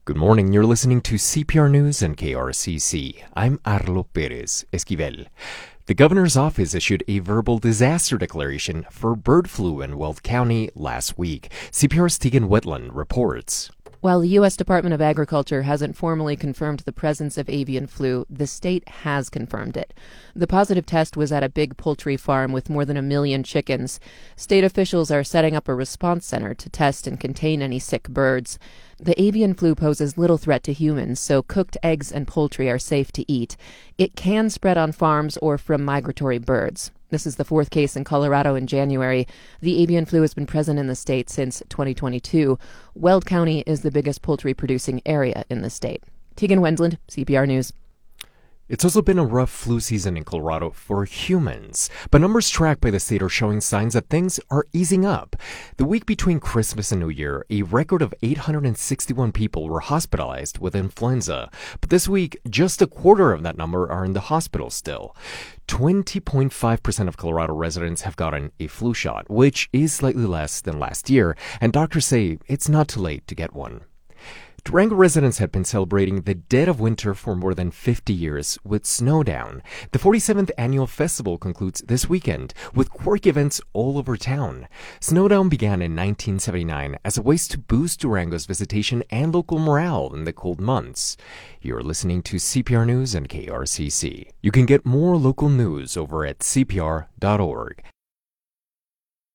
Good morning. You're listening to CPR News and KRCC. I'm Arlo Perez Esquivel. The governor's office issued a verbal disaster declaration for bird flu in Weld County last week. CPR's Tegan Whitland reports. While the U.S. Department of Agriculture hasn't formally confirmed the presence of avian flu, the state has confirmed it. The positive test was at a big poultry farm with more than 1 million chickens. State officials are setting up a response center to test and contain any sick birds. The avian flu poses little threat to humans, so cooked eggs and poultry are safe to eat. It can spread on farms or from migratory birds. This is the 4th case in Colorado in January. The avian flu has been present in the state since 2022. Weld County is the biggest poultry-producing area in the state. Tegan Wendland, CPR News. It's also been a rough flu season in Colorado for humans, but numbers tracked by the state are showing signs that things are easing up. The week between Christmas and New Year, a record of 861 people were hospitalized with influenza, but this week, just a quarter of that number are in the hospital still. 20.5% of Colorado residents have gotten a flu shot, which is slightly less than last year, and doctors say it's not too late to get one. Durango residents have been celebrating the dead of winter for more than 50 years with Snowdown. The 47th annual festival concludes this weekend with quirky events all over town. Snowdown began in 1979 as a way to boost Durango's visitation and local morale in the cold months. You're listening to CPR News and KRCC. You can get more local news over at cpr.org.